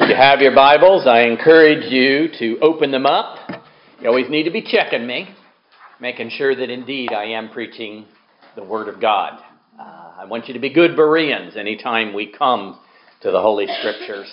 If you have your Bibles, I encourage you to open them up. You always need to be checking me, making sure that indeed I am preaching the Word of God. I want you to be good Bereans anytime we come to the Holy Scriptures.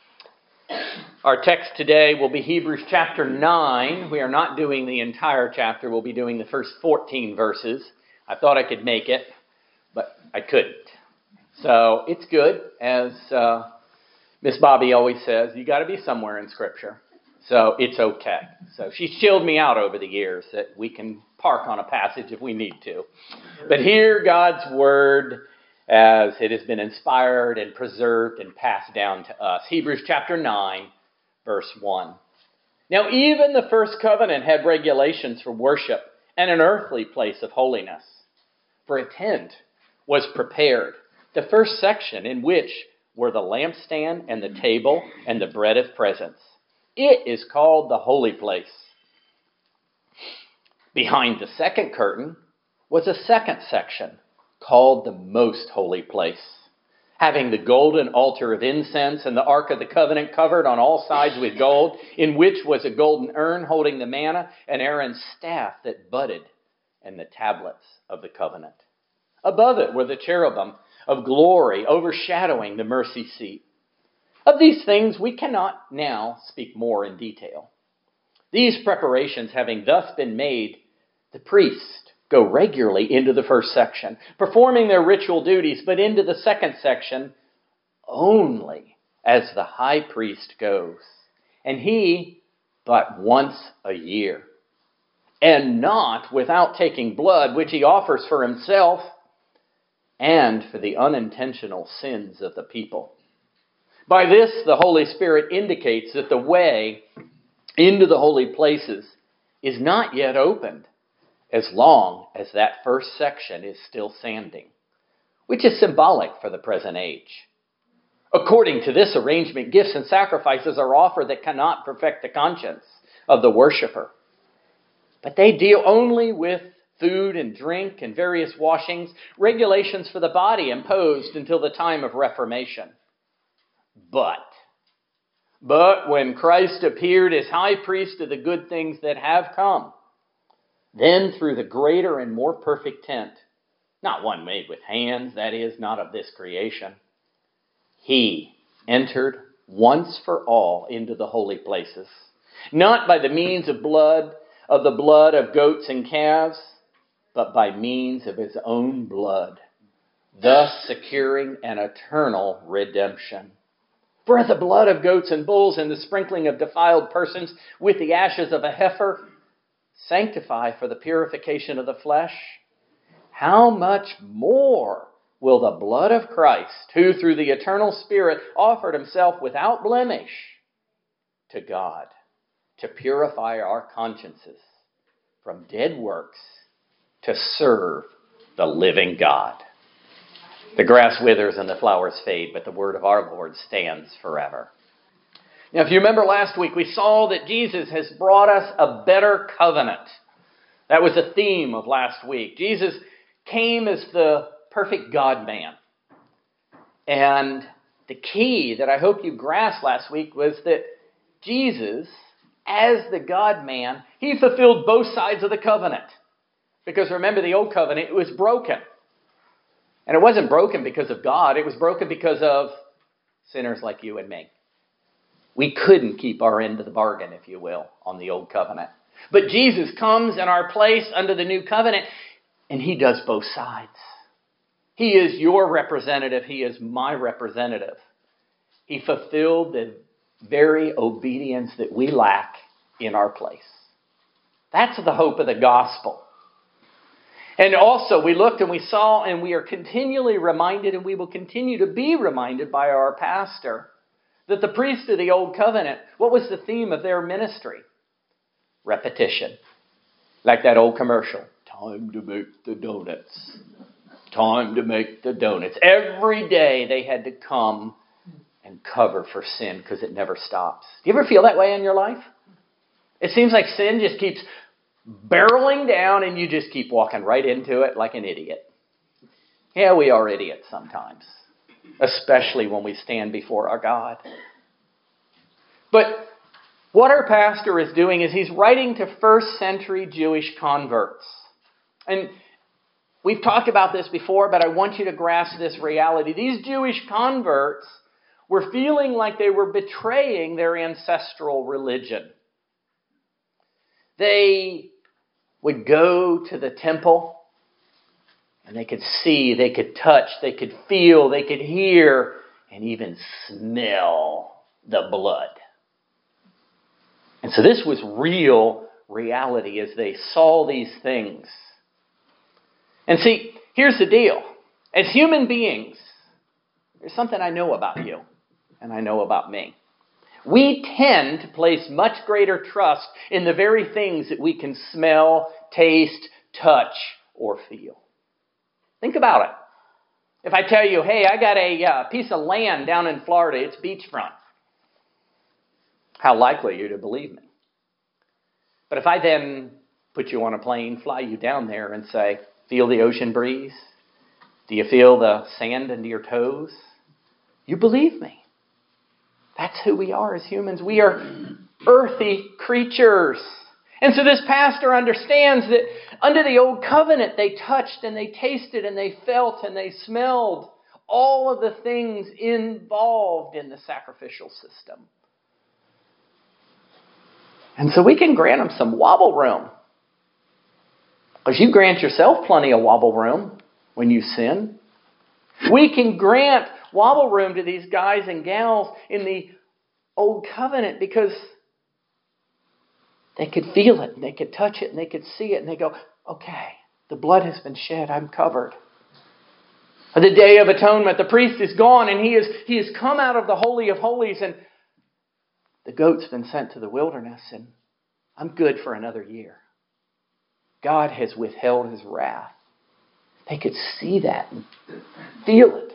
Our text today will be Hebrews chapter 9. We are not doing the entire chapter. We'll be doing the first 14 verses. I thought I could make it, but I couldn't. So it's good, as Miss Bobby always says, you got to be somewhere in Scripture. So it's okay. So she's chilled me out over the years that we can park on a passage if we need to. But hear God's Word as it has been inspired and preserved and passed down to us. Hebrews chapter 9, verse 1. Now even the first covenant had regulations for worship and an earthly place of holiness. For a tent was prepared, the first section in which were the lampstand and the table and the bread of presence. It is called the holy place. Behind the second curtain was a second section called the most holy place, having the golden altar of incense and the ark of the covenant covered on all sides with gold, in which was a golden urn holding the manna and Aaron's staff that budded and the tablets of the covenant. Above it were the cherubim of glory overshadowing the mercy seat. Of these things we cannot now speak more in detail. These preparations having thus been made, the priests go regularly into the first section, performing their ritual duties, but into the second section only as the high priest goes, and he but once a year, and not without taking blood, which he offers for himself and for the unintentional sins of the people. By this, the Holy Spirit indicates that the way into the holy places is not yet opened, as long as that first section is still standing, which is symbolic for the present age. According to this arrangement, gifts and sacrifices are offered that cannot perfect the conscience of the worshiper, but they deal only with food and drink and various washings, regulations for the body imposed until the time of Reformation. But when Christ appeared as high priest of the good things that have come, then through the greater and more perfect tent, not one made with hands, that is, not of this creation, he entered once for all into the holy places, not by the means of the blood of goats and calves, but by means of his own blood, thus securing an eternal redemption. For the blood of goats and bulls and the sprinkling of defiled persons with the ashes of a heifer sanctify for the purification of the flesh, how much more will the blood of Christ, who through the eternal Spirit offered himself without blemish to God, to purify our consciences from dead works to serve the living God. The grass withers and the flowers fade, but the word of our Lord stands forever. Now, if you remember last week, we saw that Jesus has brought us a better covenant. That was the theme of last week. Jesus came as the perfect God-man. And the key that I hope you grasped last week was that Jesus, as the God-man, he fulfilled both sides of the covenant. Because remember, the old covenant, it was broken. And it wasn't broken because of God. It was broken because of sinners like you and me. We couldn't keep our end of the bargain, if you will, on the old covenant. But Jesus comes in our place under the new covenant, and he does both sides. He is your representative. He is my representative. He fulfilled the very obedience that we lack in our place. That's the hope of the gospel. And also, we looked and we saw, and we are continually reminded, and we will continue to be reminded by our pastor, that the priests of the Old Covenant, what was the theme of their ministry? Repetition. Like that old commercial. Time to make the donuts. Time to make the donuts. Every day they had to come and cover for sin because it never stops. Do you ever feel that way in your life? It seems like sin just keeps barreling down and you just keep walking right into it like an idiot. Yeah, we are idiots sometimes, especially when we stand before our God. But what our pastor is doing is he's writing to first century Jewish converts. And we've talked about this before, but I want you to grasp this reality. These Jewish converts were feeling like they were betraying their ancestral religion. They would go to the temple and they could see, they could touch, they could feel, they could hear, and even smell the blood. And so this was real reality as they saw these things. And see, here's the deal. As human beings, there's something I know about you and I know about me. We tend to place much greater trust in the very things that we can smell, taste, touch, or feel. Think about it. If I tell you, hey, I got a piece of land down in Florida, it's beachfront. How likely are you to believe me? But if I then put you on a plane, fly you down there and say, feel the ocean breeze? Do you feel the sand under your toes? You believe me. That's who we are as humans. We are earthy creatures. And so this pastor understands that under the old covenant, they touched and they tasted and they felt and they smelled all of the things involved in the sacrificial system. And so we can grant them some wobble room. Because you grant yourself plenty of wobble room when you sin. We can grant wobble room to these guys and gals in the old covenant because they could feel it and they could touch it and they could see it and they go, okay, the blood has been shed, I'm covered. The Day of Atonement, the priest is gone and he has come out of the Holy of Holies and the goat's been sent to the wilderness and I'm good for another year. God has withheld his wrath. They could see that and feel it.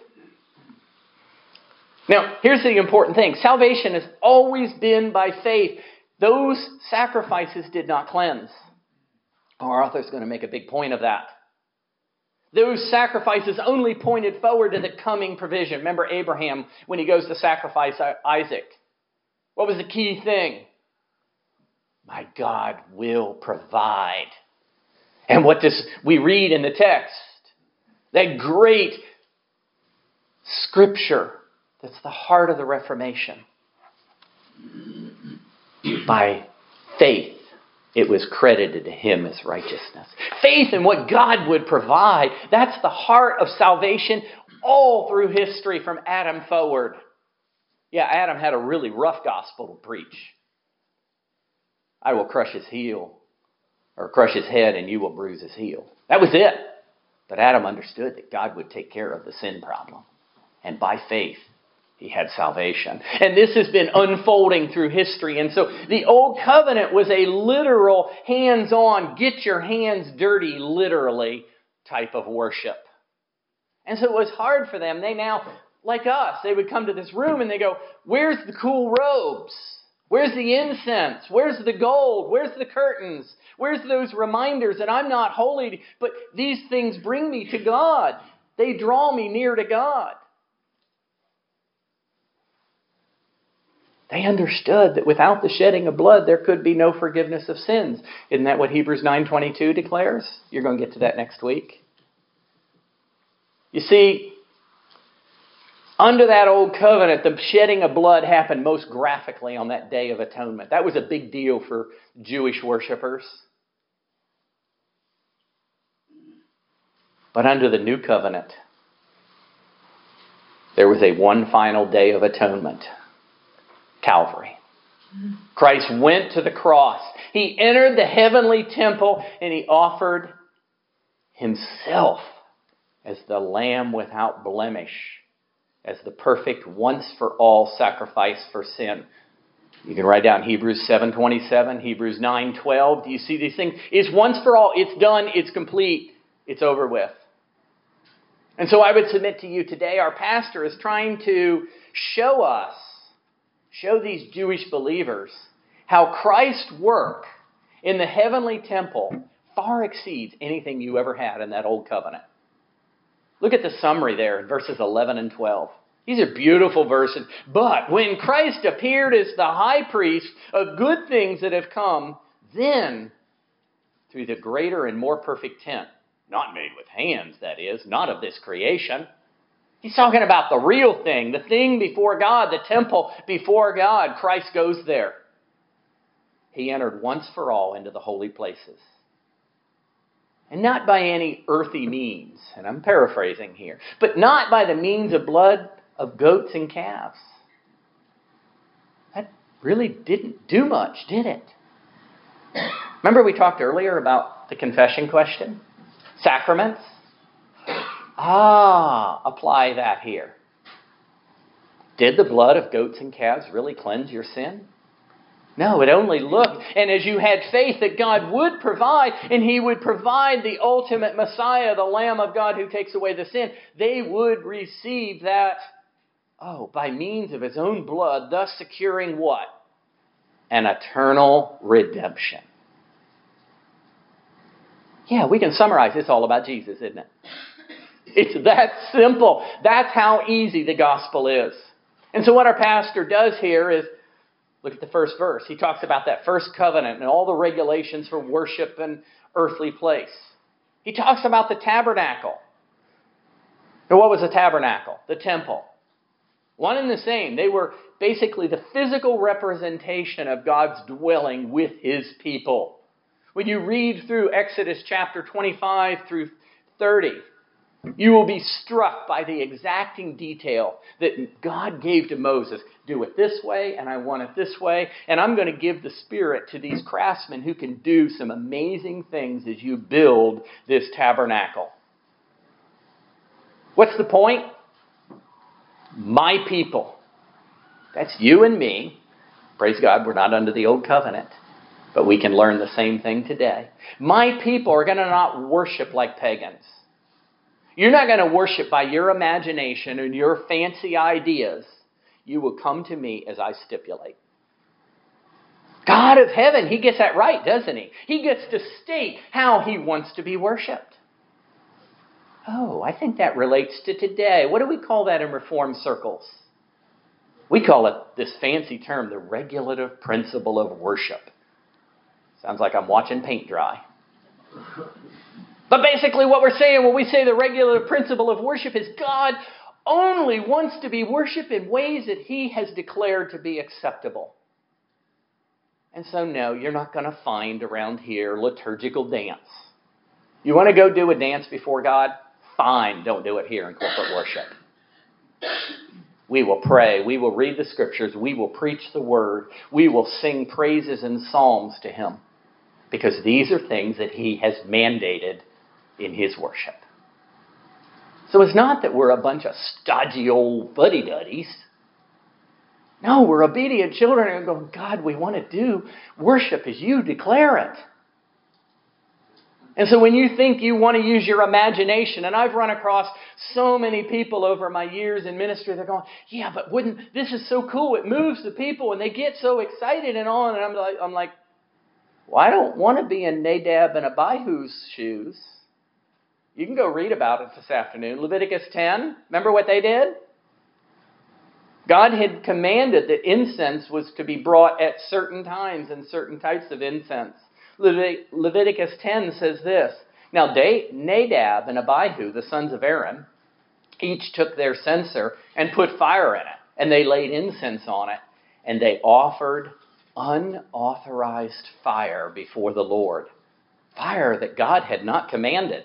Now, here's the important thing. Salvation has always been by faith. Those sacrifices did not cleanse. Our author's going to make a big point of that. Those sacrifices only pointed forward to the coming provision. Remember Abraham when he goes to sacrifice Isaac. What was the key thing? My God will provide. And what does we read in the text? That great scripture that's the heart of the Reformation. By faith, it was credited to him as righteousness. Faith in what God would provide. That's the heart of salvation all through history from Adam forward. Yeah, Adam had a really rough gospel to preach. I will crush his heel, or crush his head and you will bruise his heel. That was it. But Adam understood that God would take care of the sin problem. And by faith, he had salvation. And this has been unfolding through history. And so the Old Covenant was a literal, hands-on, get your hands dirty, literally, type of worship. And so it was hard for them. They now, like us, they would come to this room and they go, where's the cool robes? Where's the incense? Where's the gold? Where's the curtains? Where's those reminders that I'm not holy, but these things bring me to God? They draw me near to God. They understood that without the shedding of blood, there could be no forgiveness of sins. Isn't that what Hebrews 9:22 declares? You're going to get to that next week. You see, under that old covenant, the shedding of blood happened most graphically on that Day of Atonement. That was a big deal for Jewish worshipers. But under the new covenant, there was a one final Day of Atonement. Calvary. Christ went to the cross. He entered the heavenly temple and he offered himself as the Lamb without blemish, as the perfect once-for-all sacrifice for sin. You can write down Hebrews 7:27, Hebrews 9:12. Do you see these things? It's once for all. It's done. It's complete. It's over with. And so I would submit to you today, our pastor is trying to show these Jewish believers how Christ's work in the heavenly temple far exceeds anything you ever had in that old covenant. Look at the summary there in verses 11 and 12. These are beautiful verses. But when Christ appeared as the high priest of good things that have come, then through the greater and more perfect tent, not made with hands, that is, not of this creation. He's talking about the real thing, the thing before God, the temple before God. Christ goes there. He entered once for all into the holy places. And not by any earthly means, and I'm paraphrasing here, but not by the means of blood of goats and calves. That really didn't do much, did it? Remember we talked earlier about the confession question? Sacraments? Apply that here. Did the blood of goats and calves really cleanse your sin? No, it only looked. And as you had faith that God would provide, and He would provide the ultimate Messiah, the Lamb of God who takes away the sin, they would receive that, by means of His own blood, thus securing what? An eternal redemption. Yeah, we can summarize this all about Jesus, isn't it? It's that simple. That's how easy the gospel is. And so what our pastor does here is, look at the first verse. He talks about that first covenant and all the regulations for worship and earthly place. He talks about the tabernacle. Now, what was the tabernacle? The temple. One and the same. They were basically the physical representation of God's dwelling with His people. When you read through Exodus chapter 25 through 30, you will be struck by the exacting detail that God gave to Moses. Do it this way, and I want it this way, and I'm going to give the Spirit to these craftsmen who can do some amazing things as you build this tabernacle. What's the point? My people. That's you and me. Praise God, we're not under the old covenant, but we can learn the same thing today. My people are going to not worship like pagans. You're not going to worship by your imagination and your fancy ideas. You will come to me as I stipulate. God of heaven, He gets that right, doesn't He? He gets to state how He wants to be worshipped. I think that relates to today. What do we call that in Reformed circles? We call it this fancy term, the regulative principle of worship. Sounds like I'm watching paint dry. But basically what we're saying when we say the regulative principle of worship is God only wants to be worshipped in ways that He has declared to be acceptable. And so no, you're not going to find around here liturgical dance. You want to go do a dance before God? Fine, don't do it here in corporate worship. We will pray, we will read the Scriptures, we will preach the Word, we will sing praises and psalms to Him. Because these are things that He has mandated in His worship. So it's not that we're a bunch of stodgy old fuddy-duddies. No, we're obedient children and going, God, we want to do worship as You declare it. And so when you think you want to use your imagination, and I've run across so many people over my years in ministry, they're going, yeah, but this is so cool. It moves the people and they get so excited and all. And I'm like, well, I don't want to be in Nadab and Abihu's shoes. You can go read about it this afternoon. Leviticus 10, remember what they did? God had commanded that incense was to be brought at certain times and certain types of incense. Leviticus 10 says this. Now Nadab and Abihu, the sons of Aaron, each took their censer and put fire in it. And they laid incense on it. And they offered unauthorized fire before the Lord. Fire that God had not commanded.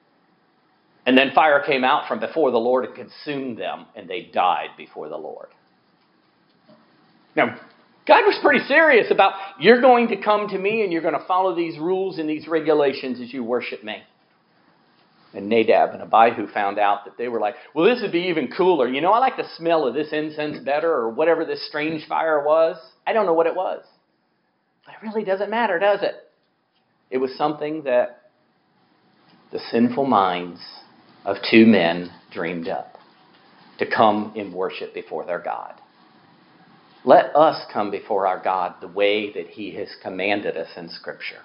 And then fire came out from before the Lord and consumed them. And they died before the Lord. Now, God was pretty serious about, you're going to come to me and you're going to follow these rules and these regulations as you worship me. And Nadab and Abihu found out that they were like, well, this would be even cooler. You know, I like the smell of this incense better, or whatever this strange fire was. I don't know what it was. But it really doesn't matter, does it? It was something that the sinful minds of two men dreamed up to come in worship before their God. Let us come before our God the way that He has commanded us in Scripture.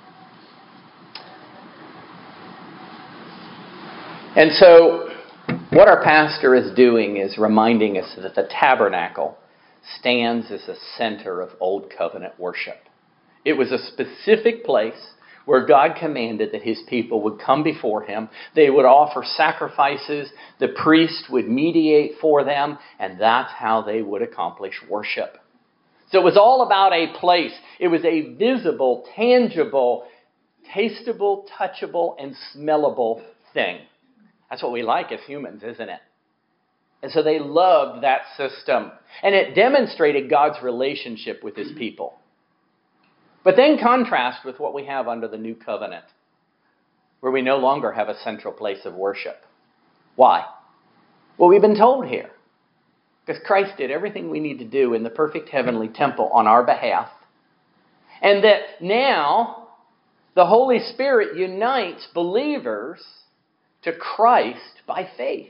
And so, What our pastor is doing is reminding us that the tabernacle stands as the center of Old Covenant worship. It was a specific place where God commanded that His people would come before Him. They would offer sacrifices. The priest would mediate for them, and that's how they would accomplish worship. So it was all about a place. It was a visible, tangible, tasteable, touchable, and smellable thing. That's what we like as humans, isn't it? And so they loved that system. And it demonstrated God's relationship with His people. But then contrast with what we have under the New Covenant, where we no longer have a central place of worship. Why? Well, we've been told here. Because Christ did everything we need to do in the perfect heavenly temple on our behalf. And that now the Holy Spirit unites believers to Christ by faith.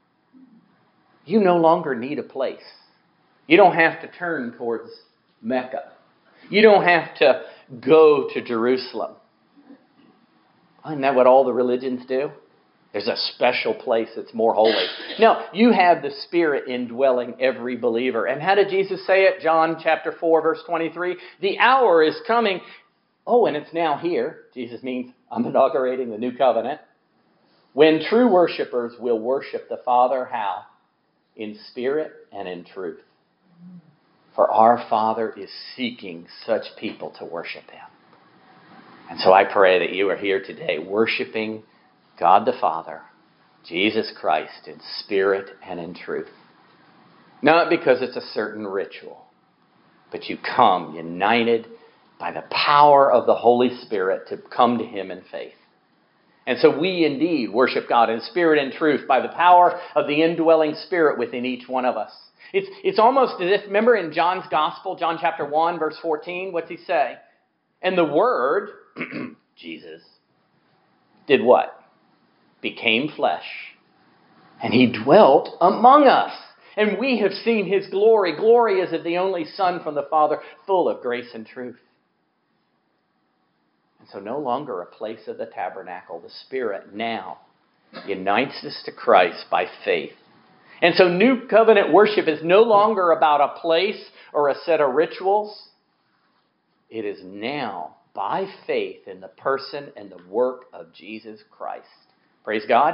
You no longer need a place. You don't have to turn towards Mecca. You don't have to go to Jerusalem. Isn't that what all the religions do? There's a special place that's more holy. No, you have the Spirit indwelling every believer. And how did Jesus say it? John chapter 4, verse 23. The hour is coming. Oh, and it's now here. Jesus means I'm inaugurating the new covenant. When true worshipers will worship the Father, how? In spirit and in truth. For our Father is seeking such people to worship Him. And so I pray that you are here today worshiping God the Father, Jesus Christ in spirit and in truth. Not because it's a certain ritual, but you come united by the power of the Holy Spirit to come to Him in faith. And so we indeed worship God in spirit and truth by the power of the indwelling Spirit within each one of us. It's almost as if, remember in John's Gospel, John chapter 1, verse 14, what's he say? And the Word, Jesus, did what? Became flesh. And He dwelt among us. And we have seen His glory. Glory as of the only Son from the Father, full of grace and truth. And so no longer a place of the tabernacle. The Spirit now unites us to Christ by faith. And so new covenant worship is no longer about a place or a set of rituals. It is now by faith in the person and the work of Jesus Christ. Praise God.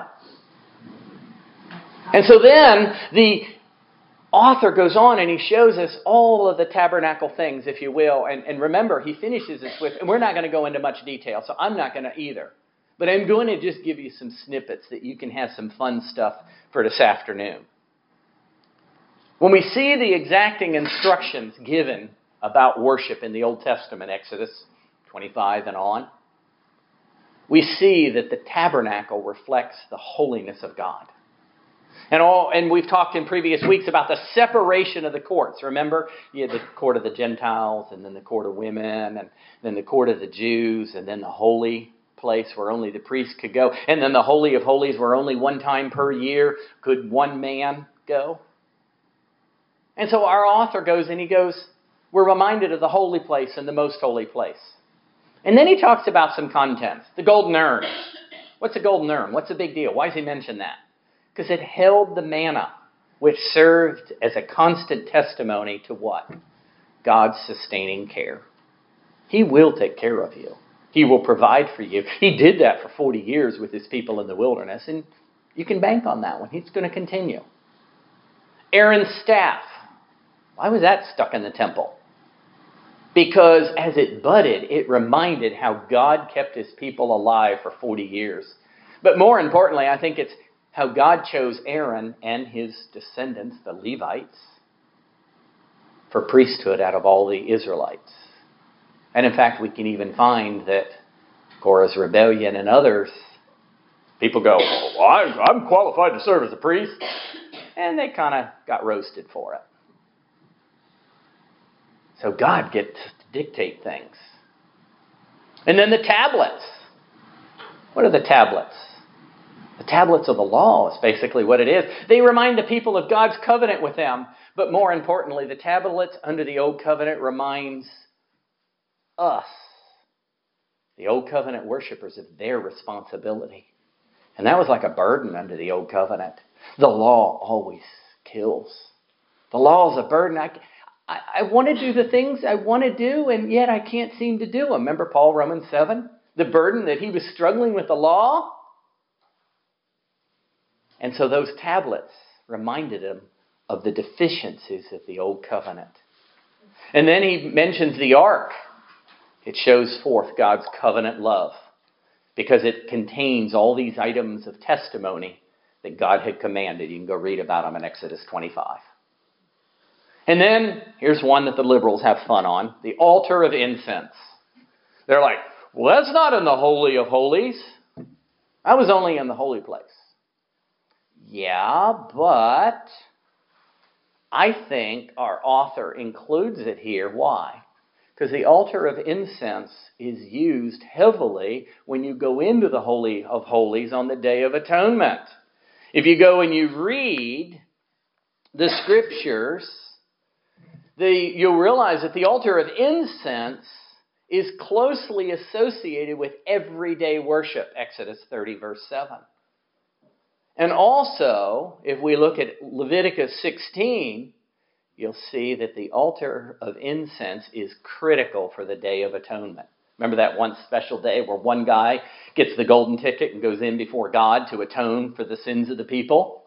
And so then the author goes on and he shows us all of the tabernacle things, if you will. And remember, he finishes this with, and we're not going to go into much detail, so I'm not going to either. But I'm going to just give you some snippets that you can have some fun stuff for this afternoon. When we see the exacting instructions given about worship in the Old Testament, Exodus 25 and on, we see that the tabernacle reflects the holiness of God. And we've talked in previous weeks about the separation of the courts. Remember, you had the court of the Gentiles, and then the court of women, and then the court of the Jews, and then the holy place where only the priest could go, and then the Holy of Holies where only one time per year could one man go. And so our author goes and he goes, we're reminded of the holy place and the most holy place. And then he talks about some contents. The golden urn. What's a golden urn? What's the big deal? Why does he mention that? Because it held the manna, which served as a constant testimony to what? God's sustaining care. He will take care of you. He will provide for you. He did that for 40 years with His people in the wilderness, and you can bank on that one. He's going to continue. Aaron's staff. Why was that stuck in the temple? Because as it budded, it reminded how God kept His people alive for 40 years. But more importantly, I think it's how God chose Aaron and his descendants, the Levites, for priesthood out of all the Israelites. And in fact, we can even find that Korah's rebellion and others, people go, well, I'm qualified to serve as a priest. And they kind of got roasted for it. So God gets to dictate things. And then the tablets. What are the tablets? The tablets of the law is basically what it is. They remind the people of God's covenant with them. But more importantly, the tablets under the Old Covenant reminds us, the Old Covenant worshipers, of their responsibility. And that was like a burden under the Old Covenant. The law always kills. The law is a burden. I want to do the things I want to do, and yet I can't seem to do them. Remember Paul, Romans 7? The burden that he was struggling with the law? And so those tablets reminded him of the deficiencies of the old covenant. And then he mentions the ark. It shows forth God's covenant love because it contains all these items of testimony that God had commanded. You can go read about them in Exodus 25. And then here's one that the liberals have fun on, the altar of incense. They're like, well, that's not in the Holy of Holies. I was only in the holy place. Yeah, but I think our author includes it here. Why? Because the altar of incense is used heavily when you go into the Holy of Holies on the Day of Atonement. If you go and you read the scriptures, you'll realize that the altar of incense is closely associated with everyday worship, Exodus 30, verse 7. And also, if we look at Leviticus 16, you'll see that the altar of incense is critical for the Day of Atonement. Remember that one special day where one guy gets the golden ticket and goes in before God to atone for the sins of the people?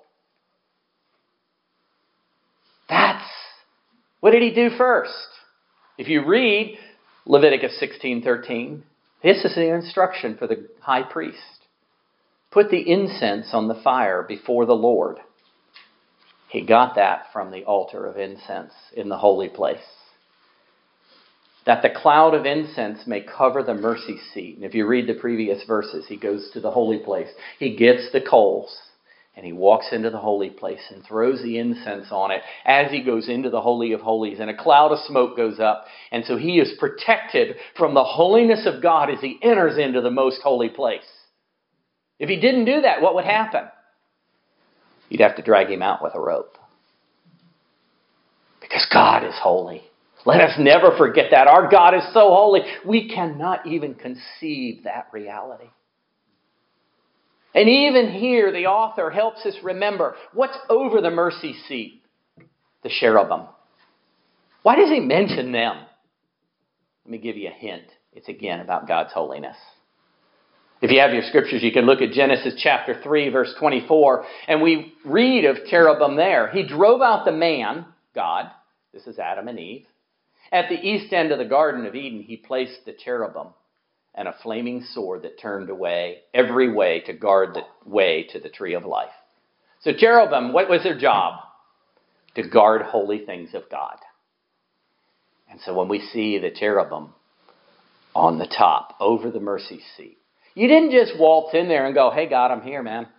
What did he do first? If you read Leviticus 16:13, this is the instruction for the high priest. Put the incense on the fire before the Lord. He got that from the altar of incense in the holy place. That the cloud of incense may cover the mercy seat. And if you read the previous verses, he goes to the holy place. He gets the coals and he walks into the holy place and throws the incense on it as he goes into the Holy of Holies. And a cloud of smoke goes up. And so he is protected from the holiness of God as he enters into the most holy place. If he didn't do that, what would happen? You'd have to drag him out with a rope. Because God is holy. Let us never forget that. Our God is so holy, we cannot even conceive that reality. And even here, the author helps us remember what's over the mercy seat? The cherubim. Why does he mention them? Let me give you a hint. It's again about God's holiness. If you have your scriptures, you can look at Genesis chapter 3, verse 24, and we read of cherubim there. He drove out the man, God, this is Adam and Eve. At the east end of the Garden of Eden, he placed the cherubim and a flaming sword that turned away every way to guard the way to the tree of life. So cherubim, what was their job? To guard holy things of God. And so when we see the cherubim on the top, over the mercy seat, you didn't just waltz in there and go, hey God, I'm here, man.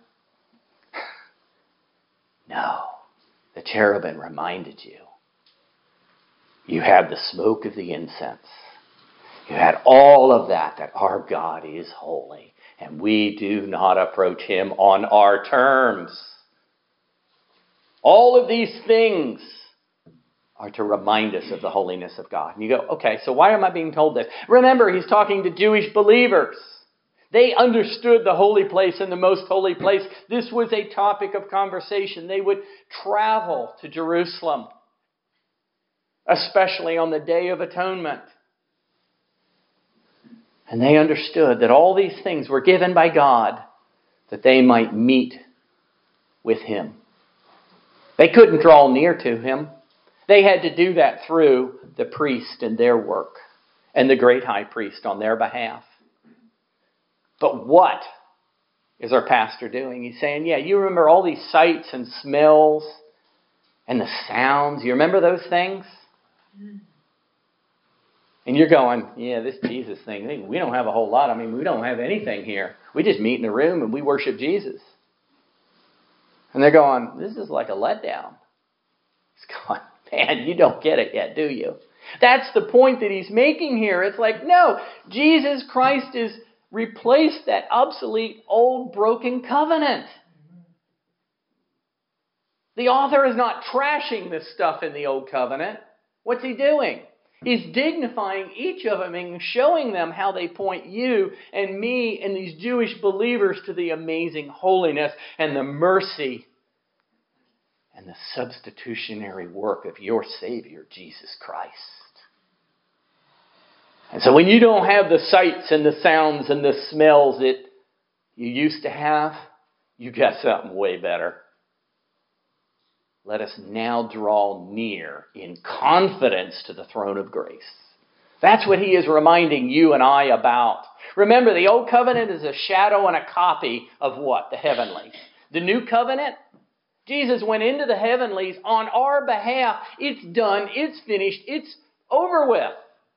No, the cherubim reminded you. You had the smoke of the incense. You had all of that our God is holy. And we do not approach him on our terms. All of these things are to remind us of the holiness of God. And you go, okay, so why am I being told this? Remember, he's talking to Jewish believers. They understood the holy place and the most holy place. This was a topic of conversation. They would travel to Jerusalem, especially on the Day of Atonement. And they understood that all these things were given by God that they might meet with him. They couldn't draw near to him. They had to do that through the priest and their work and the great high priest on their behalf. But what is our pastor doing? He's saying, yeah, you remember all these sights and smells and the sounds. You remember those things? And you're going, yeah, this Jesus thing, we don't have a whole lot. I mean, we don't have anything here. We just meet in a room and we worship Jesus. And they're going, this is like a letdown. He's going, man, you don't get it yet, do you? That's the point that he's making here. It's like, no, Jesus Christ has replaced that obsolete, old, broken covenant. The author is not trashing this stuff in the old covenant. What's he doing? He's dignifying each of them and showing them how they point you and me and these Jewish believers to the amazing holiness and the mercy and the substitutionary work of your Savior, Jesus Christ. And so when you don't have the sights and the sounds and the smells that you used to have, you got something way better. Let us now draw near in confidence to the throne of grace. That's what he is reminding you and I about. Remember, the old covenant is a shadow and a copy of what? The heavenlies. The new covenant, Jesus went into the heavenlies on our behalf. It's done. It's finished. It's over with.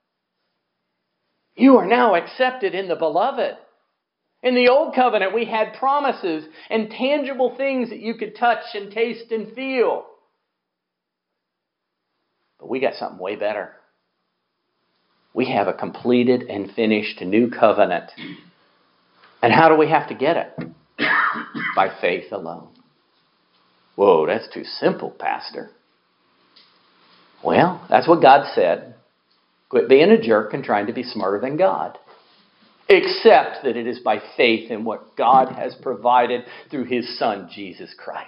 You are now accepted in the beloved. In the old covenant, we had promises and tangible things that you could touch and taste and feel. But we got something way better. We have a completed and finished new covenant. And how do we have to get it? By faith alone. Whoa, that's too simple, Pastor. Well, that's what God said. Quit being a jerk and trying to be smarter than God. Except that it is by faith in what God has provided through His Son, Jesus Christ.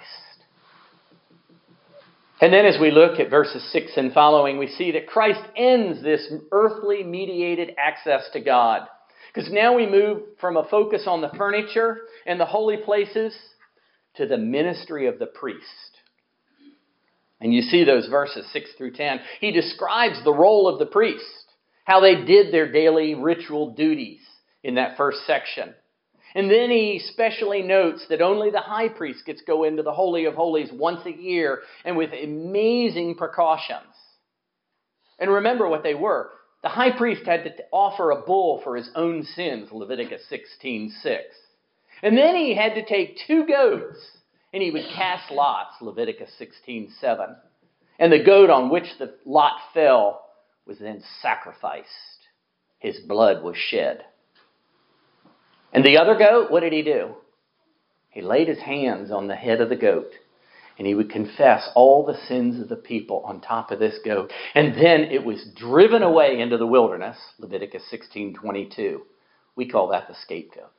And then as we look at verses 6 and following, we see that Christ ends this earthly mediated access to God. Because now we move from a focus on the furniture and the holy places to the ministry of the priest. And you see those verses 6 through 10. He describes the role of the priest, how they did their daily ritual duties in that first section. And then he specially notes that only the high priest gets to go into the Holy of Holies once a year and with amazing precautions. And remember what they were. The high priest had to offer a bull for his own sins, Leviticus 16:6. And then he had to take 2 goats and he would cast lots, Leviticus 16:7. And the goat on which the lot fell was then sacrificed. His blood was shed. And the other goat, what did he do? He laid his hands on the head of the goat and he would confess all the sins of the people on top of this goat. And then it was driven away into the wilderness, Leviticus 16:22. We call that the scapegoat.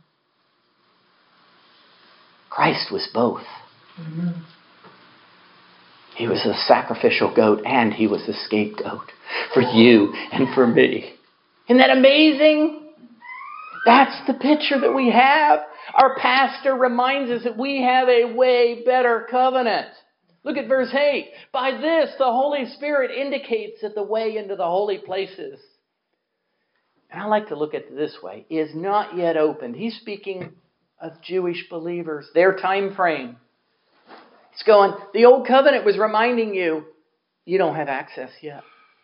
Christ was both. Amen. He was the sacrificial goat and he was the scapegoat for you and for me. Isn't that amazing? That's the picture that we have. Our pastor reminds us that we have a way better covenant. Look at verse 8. By this, the Holy Spirit indicates that the way into the holy places, and I like to look at it this way, is not yet opened. He's speaking of Jewish believers, their time frame. It's going, the old covenant was reminding you, you don't have access yet.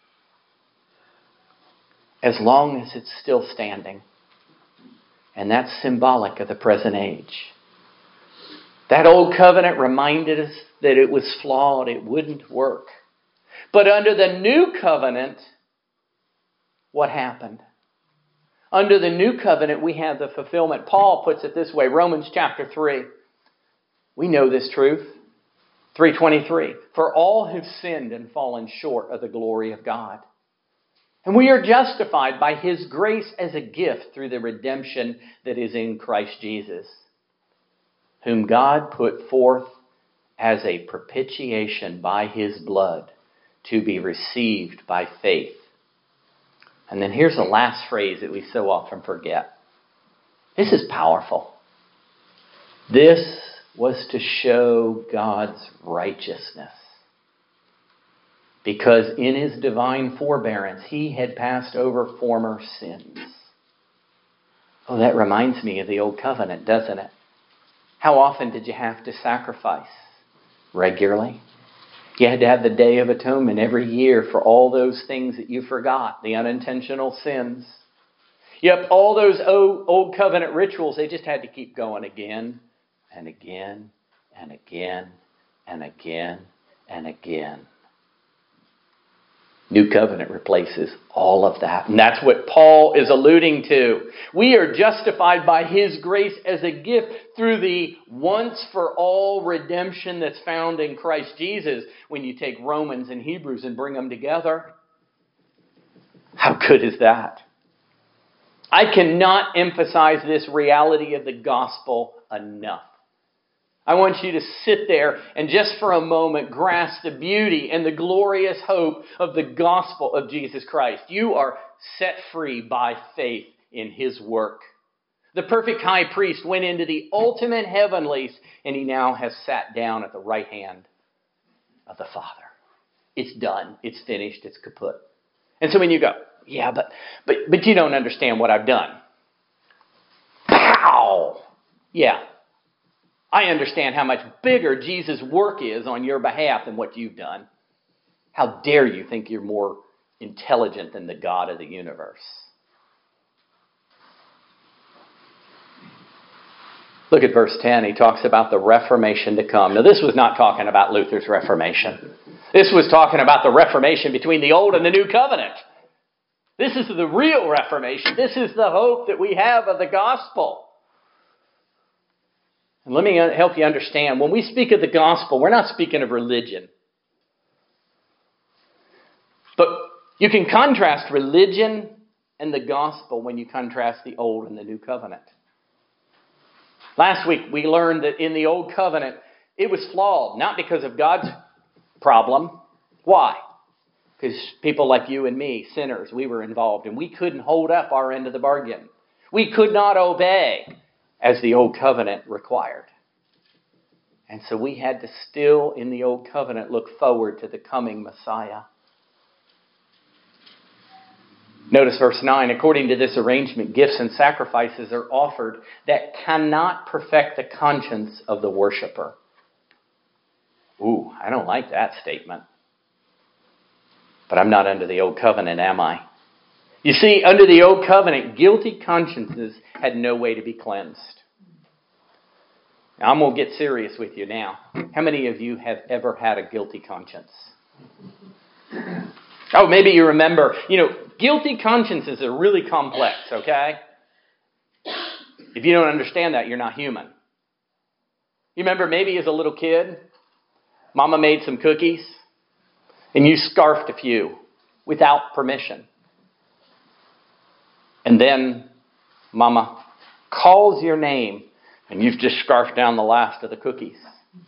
As long as it's still standing. And that's symbolic of the present age. That old covenant reminded us that it was flawed. It wouldn't work. But under the new covenant, what happened? Under the new covenant, we have the fulfillment. Paul puts it this way, Romans chapter 3. We know this truth. 3:23. For all have sinned and fallen short of the glory of God. And we are justified by His grace as a gift through the redemption that is in Christ Jesus, whom God put forth as a propitiation by His blood to be received by faith. And then here's the last phrase that we so often forget. This is powerful. This was to show God's righteousness. Because in His divine forbearance, He had passed over former sins. Oh, that reminds me of the old covenant, doesn't it? How often did you have to sacrifice? Regularly. You had to have the Day of Atonement every year for all those things that you forgot, the unintentional sins. Yep, all those old covenant rituals, they just had to keep going again and again and again and again and again. New covenant replaces all of that. And that's what Paul is alluding to. We are justified by His grace as a gift through the once for all redemption that's found in Christ Jesus when you take Romans and Hebrews and bring them together. How good is that? I cannot emphasize this reality of the gospel enough. I want you to sit there and just for a moment grasp the beauty and the glorious hope of the gospel of Jesus Christ. You are set free by faith in His work. The perfect high priest went into the ultimate heavenlies, and He now has sat down at the right hand of the Father. It's done. It's finished. It's kaput. And so when you go, yeah, but you don't understand what I've done. Pow! Yeah. I understand how much bigger Jesus' work is on your behalf than what you've done. How dare you think you're more intelligent than the God of the universe? Look at verse 10. He talks about the Reformation to come. Now, this was not talking about Luther's Reformation. This was talking about the Reformation between the Old and the New Covenant. This is the real Reformation. This is the hope that we have of the gospel. And let me help you understand. When we speak of the gospel, we're not speaking of religion. But you can contrast religion and the gospel when you contrast the Old and the New Covenant. Last week, we learned that in the Old Covenant, it was flawed, not because of God's problem. Why? Because people like you and me, sinners, we were involved, and we couldn't hold up our end of the bargain. We could not obey as the Old Covenant required. And so we had to still, in the Old Covenant, look forward to the coming Messiah. Notice verse 9. According to this arrangement, gifts and sacrifices are offered that cannot perfect the conscience of the worshiper. Ooh, I don't like that statement. But I'm not under the Old Covenant, am I? You see, under the Old Covenant, guilty consciences had no way to be cleansed. Now, I'm going to get serious with you now. How many of you have ever had a guilty conscience? Oh, maybe you remember, guilty consciences are really complex, okay? If you don't understand that, you're not human. You remember maybe as a little kid, Mama made some cookies, and you scarfed a few without permission. And then Mama calls your name, and you've just scarfed down the last of the cookies.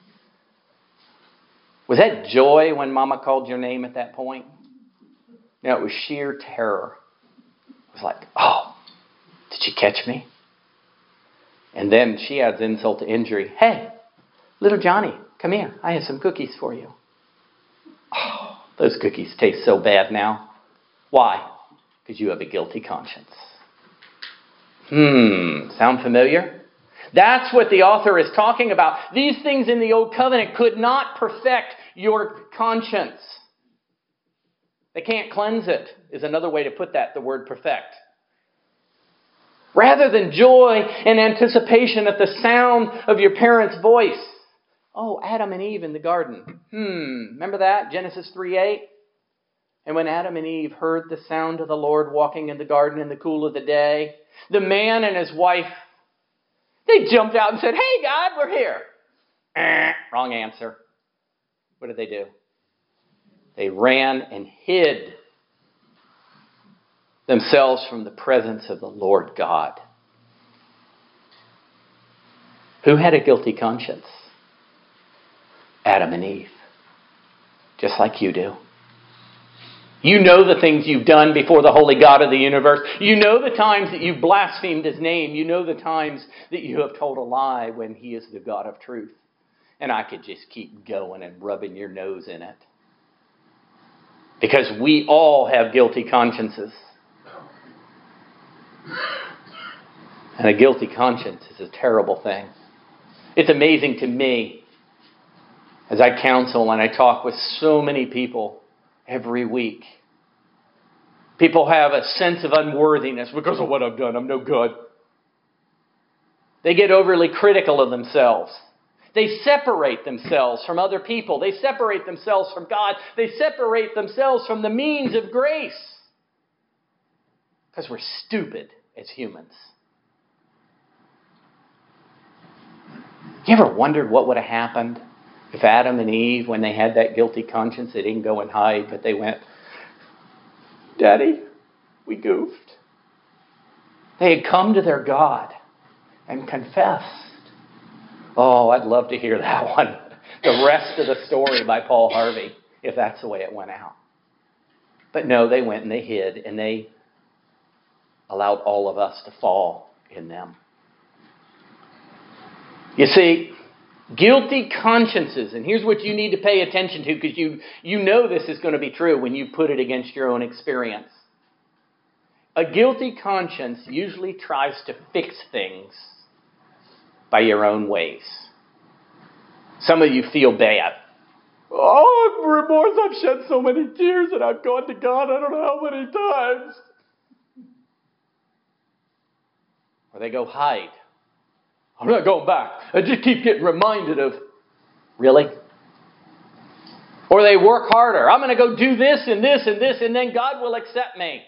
Was that joy when Mama called your name at that point? No, it was sheer terror. It was like, oh, did she catch me? And then she adds insult to injury. Hey, little Johnny, come here. I have some cookies for you. Oh, those cookies taste so bad now. Why? Because you have a guilty conscience. Sound familiar? That's what the author is talking about. These things in the Old Covenant could not perfect your conscience. They can't cleanse it, is another way to put that, the word perfect. Rather than joy and anticipation at the sound of your parents' voice. Oh, Adam and Eve in the garden. Remember that? Genesis 3:8? And when Adam and Eve heard the sound of the Lord walking in the garden in the cool of the day, the man and his wife, they jumped out and said, hey, God, we're here. Wrong answer. What did they do? They ran and hid themselves from the presence of the Lord God. Who had a guilty conscience? Adam and Eve. Just like you do. You know the things you've done before the holy God of the universe. You know the times that you've blasphemed His name. You know the times that you have told a lie when He is the God of truth. And I could just keep going and rubbing your nose in it. Because we all have guilty consciences. And a guilty conscience is a terrible thing. It's amazing to me as I counsel and I talk with so many people every week. People have a sense of unworthiness because of what I've done. I'm no good. They get overly critical of themselves. They separate themselves from other people. They separate themselves from God. They separate themselves from the means of grace. Because we're stupid as humans. You ever wondered what would have happened if Adam and Eve, when they had that guilty conscience, they didn't go and hide, but they went, Daddy, we goofed. They had come to their God and confessed. Oh, I'd love to hear that one. The rest of the story by Paul Harvey, if that's the way it went out. But no, they went and they hid, and they allowed all of us to fall in them. You see, guilty consciences, and here's what you need to pay attention to, because you know this is going to be true when you put it against your own experience. A guilty conscience usually tries to fix things by your own ways. Some of you feel bad. Oh, remorse, I've shed so many tears and I've gone to God I don't know how many times. Or they go hide. I'm not going back. I just keep getting reminded of, really? Or they work harder. I'm going to go do this and this and this, and then God will accept me.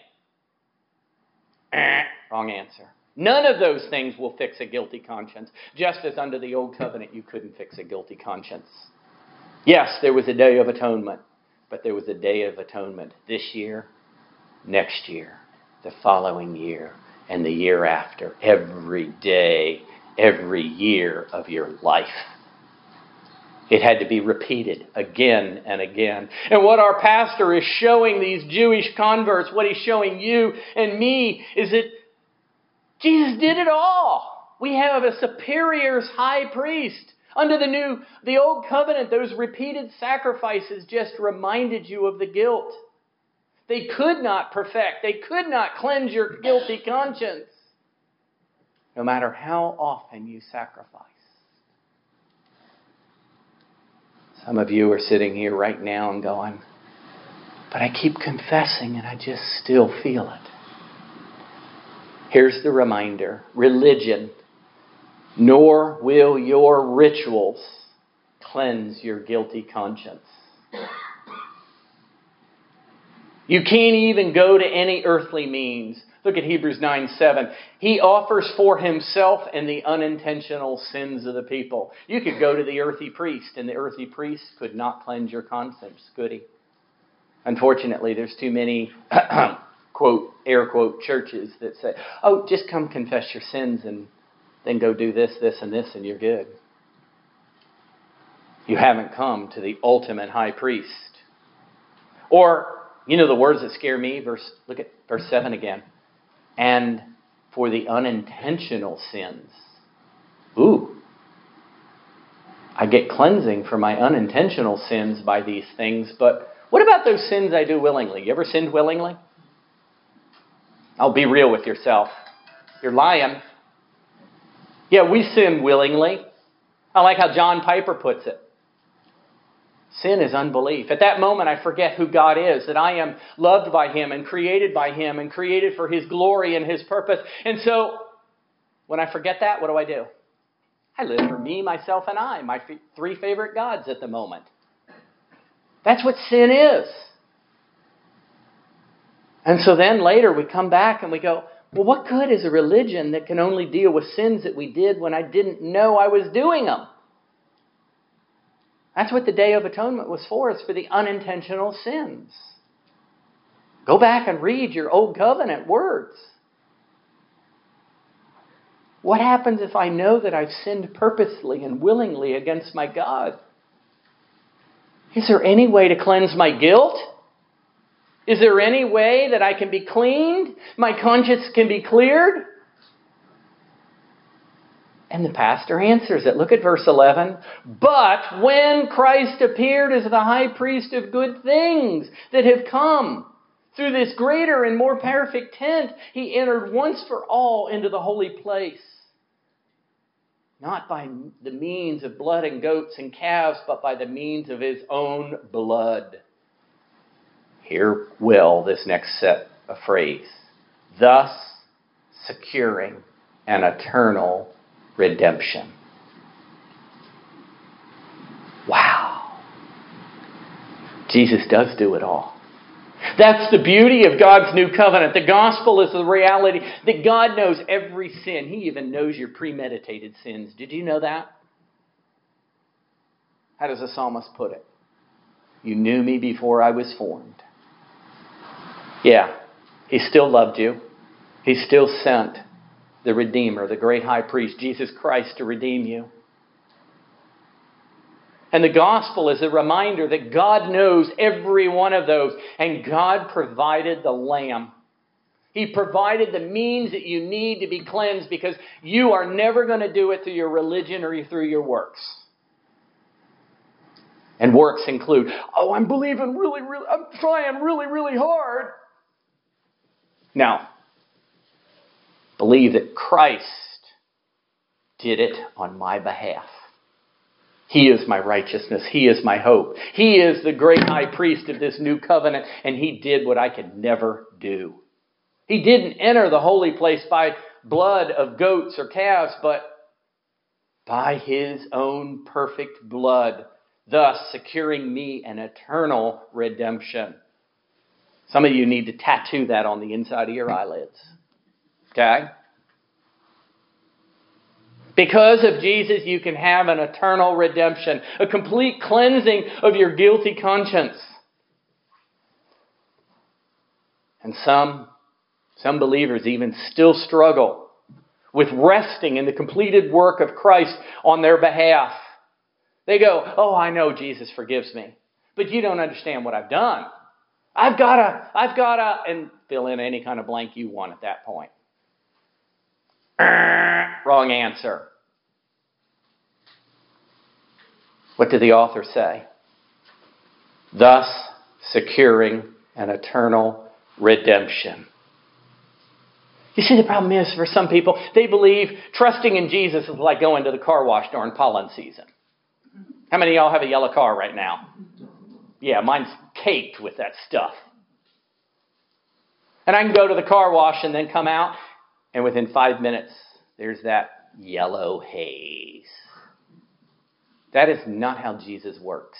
Wrong answer. None of those things will fix a guilty conscience. Just as under the old covenant, you couldn't fix a guilty conscience. Yes, there was a day of atonement, but there was a day of atonement this year, next year, the following year, and the year after. Every day, every year of your life. It had to be repeated again and again. And what our pastor is showing these Jewish converts, what he's showing you and me, is that Jesus did it all. We have a superior high priest. Under the old covenant, those repeated sacrifices just reminded you of the guilt. They could not perfect. They could not cleanse your guilty conscience, no matter how often you sacrifice. Some of you are sitting here right now and going, but I keep confessing and I just still feel it. Here's the reminder. Religion, nor will your rituals cleanse your guilty conscience. You can't even go to any earthly means. Look at Hebrews 9:7. He offers for himself and the unintentional sins of the people. You could go to the earthly priest, and the earthly priest could not cleanse your conscience, could he? Unfortunately, there's too many, quote, air quote, churches that say, oh, just come confess your sins and then go do this, this, and this, and you're good. You haven't come to the ultimate high priest. Or, you know the words that scare me? Look at verse 7 again. And for the unintentional sins. Ooh. I get cleansing for my unintentional sins by these things, but what about those sins I do willingly? You ever sinned willingly? I'll be real with yourself. You're lying. Yeah, we sin willingly. I like how John Piper puts it. Sin is unbelief. At that moment, I forget who God is, that I am loved by Him and created by Him and created for His glory and His purpose. And so, when I forget that, what do? I live for me, myself, and I, my three favorite gods at the moment. That's what sin is. And so then later we come back and we go, well, what good is a religion that can only deal with sins that we did when I didn't know I was doing them? That's what the Day of Atonement was for. It's for the unintentional sins. Go back and read your Old Covenant words. What happens if I know that I've sinned purposely and willingly against my God? Is there any way to cleanse my guilt? Is there any way that I can be cleaned? My conscience can be cleared? And the pastor answers it. Look at verse 11. But when Christ appeared as the high priest of good things that have come, through this greater and more perfect tent, He entered once for all into the holy place. Not by the means of blood and goats and calves, but by the means of His own blood. Hear well this next set of phrase. Thus securing an eternal redemption. Wow. Jesus does do it all. That's the beauty of God's new covenant. The gospel is the reality that God knows every sin. He even knows your premeditated sins. Did you know that? How does the psalmist put it? You knew me before I was formed. Yeah, He still loved you. He still sent the Redeemer, the great high priest, Jesus Christ, to redeem you. And the gospel is a reminder that God knows every one of those. And God provided the lamb. He provided the means that you need to be cleansed, because you are never going to do it through your religion or through your works. And works include, I'm believing I'm trying really hard. Now, believe that Christ did it on my behalf. He is my righteousness. He is my hope. He is the great high priest of this new covenant, and He did what I could never do. He didn't enter the holy place by blood of goats or calves, but by His own perfect blood, thus securing me an eternal redemption. Some of you need to tattoo that on the inside of your eyelids. Okay? Because of Jesus, you can have an eternal redemption, a complete cleansing of your guilty conscience. And some believers even still struggle with resting in the completed work of Christ on their behalf. They go, I know Jesus forgives me, but you don't understand what I've done. I've gotta, and fill in any kind of blank you want at that point. Wrong answer. What did the author say? Thus securing an eternal redemption. You see, the problem is, for some people, they believe trusting in Jesus is like going to the car wash during pollen season. How many of y'all have a yellow car right now? Yeah, mine's caked with that stuff. And I can go to the car wash and then come out, and within 5 minutes, there's that yellow haze. That is not how Jesus works.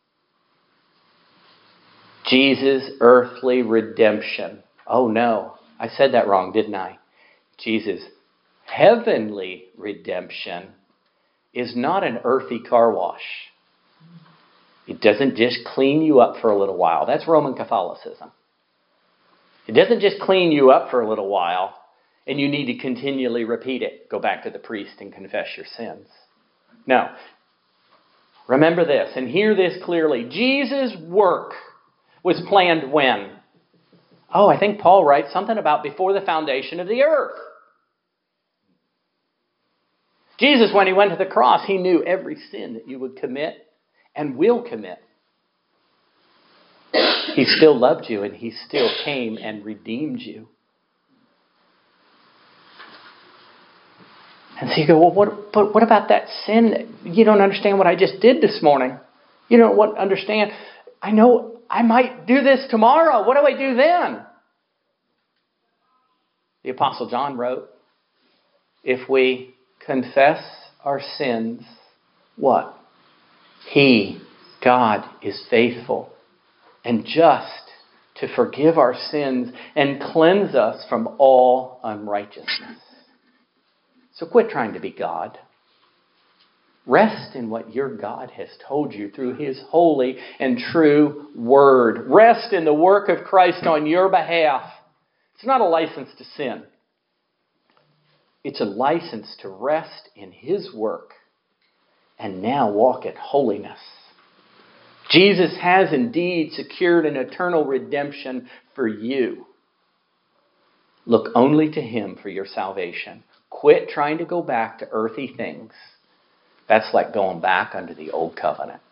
Jesus' earthly redemption. Oh no, I said that wrong, didn't I? Jesus' heavenly redemption is not an earthy car wash. It doesn't just clean you up for a little while. That's Roman Catholicism. It doesn't just clean you up for a little while and you need to continually repeat it. Go back to the priest and confess your sins. No. Remember this and hear this clearly. Jesus' work was planned when? I think Paul writes something about before the foundation of the earth. Jesus, when He went to the cross, He knew every sin that you would commit and will commit. He still loved you and He still came and redeemed you. And so you go, what about that sin? You don't understand what I just did this morning. You don't understand. I know I might do this tomorrow. What do I do then? The Apostle John wrote, if we confess our sins, what? He, God, is faithful and just to forgive our sins and cleanse us from all unrighteousness. So quit trying to be God. Rest in what your God has told you through His holy and true word. Rest in the work of Christ on your behalf. It's not a license to sin. It's a license to rest in His work and now walk in holiness. Jesus has indeed secured an eternal redemption for you. Look only to Him for your salvation. Quit trying to go back to earthly things. That's like going back under the old covenant.